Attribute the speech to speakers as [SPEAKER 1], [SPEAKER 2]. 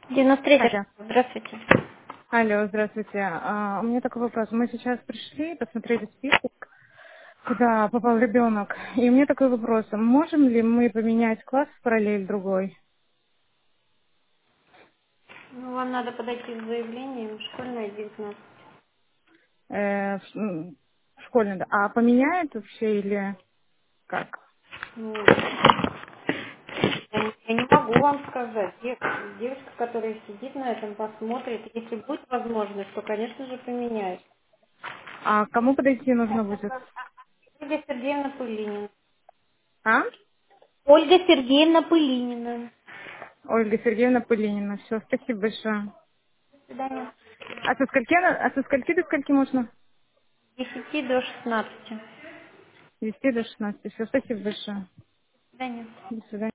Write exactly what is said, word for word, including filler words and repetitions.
[SPEAKER 1] девяносто третий.
[SPEAKER 2] Алло.
[SPEAKER 1] Здравствуйте.
[SPEAKER 2] Алло, здравствуйте. А, у меня такой вопрос. Мы сейчас пришли, посмотрели список, куда попал ребенок. И у меня такой вопрос. Можем ли мы поменять класс в параллель другой?
[SPEAKER 1] Ну, вам надо подойти с заявлением школьное девятнадцать.
[SPEAKER 2] Э, в, м, в школьный, да. А поменяет вообще или как?
[SPEAKER 1] Ну, я, я не могу вам сказать. Дев- девочка, которая сидит на этом, посмотрит. Если будет возможность, то, конечно же, поменяет.
[SPEAKER 2] А к кому подойти нужно будет?
[SPEAKER 1] Ольга Сергеевна Пылинина.
[SPEAKER 2] А?
[SPEAKER 1] Ольга Сергеевна Пылинина.
[SPEAKER 2] Ольга Сергеевна Пылинина. Все, спасибо большое.
[SPEAKER 1] До свидания.
[SPEAKER 2] А со скольки, она- а со скольки до скольки можно?
[SPEAKER 1] С десяти до шестнадцати.
[SPEAKER 2] С десяти до шестнадцати. Все, спасибо большое.
[SPEAKER 1] До свидания.
[SPEAKER 2] До свидания.